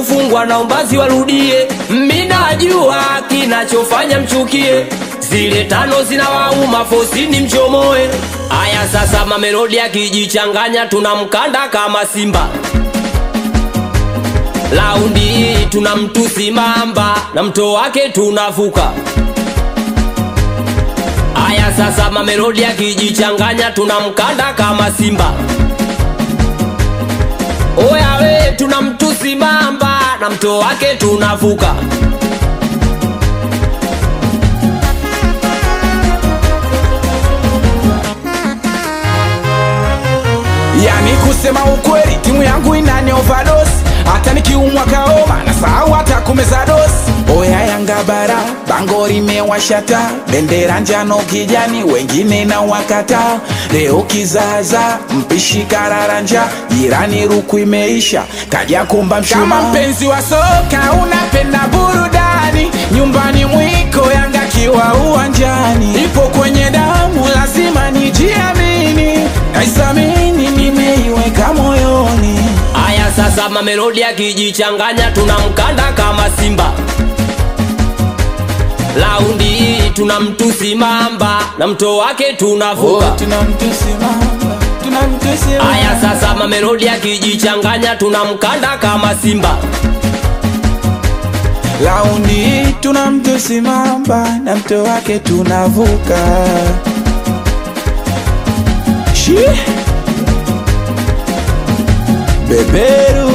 kufungwa na umbazi warudie. Minajua kinachofanya mchukie, zile tano zinawauma fosini mchomoe. Aya sasa Mamelodi akijichanganya tunamkanda kama Simba. Laundi hii tunamtusi Mamba na mto wake tunavuka. Aya sasa Mamelodi akijichanganya tunamkanda kama Simba. Oya we tunamtusi Mamba na mto wake tunavuka. Yani kusema ukweli timu yangu inani overdose. Hata nikiumwa kaoma na sahau hata kumeza dosi. Oya Yanga bara bango limewashata, bendera njano kijani wengine na wakata. Leo kizaza mpishi kararanja, jirani ruku imeisha kaja kumba mshuma. Kama mpenzi wa soka unapenda burudani, nyumbani mwiko Yanga kiwa uwanjani. Ipo kwenye damu lazima nijiamini, naisamini nimeiweka moyoni. Aya sasa Mamelodi akijichanganya tunamkanda kama Simba. Laundi hii tunamtusi Mamba na mto wake tunavuka. Tunamtusi Mamba, tunamtusi Mamba. Aya sasa Mamelodi akijichanganya tunamkanda kama Simba. Laundi tunamtusi Mamba na mto wake tunavuka. Beberu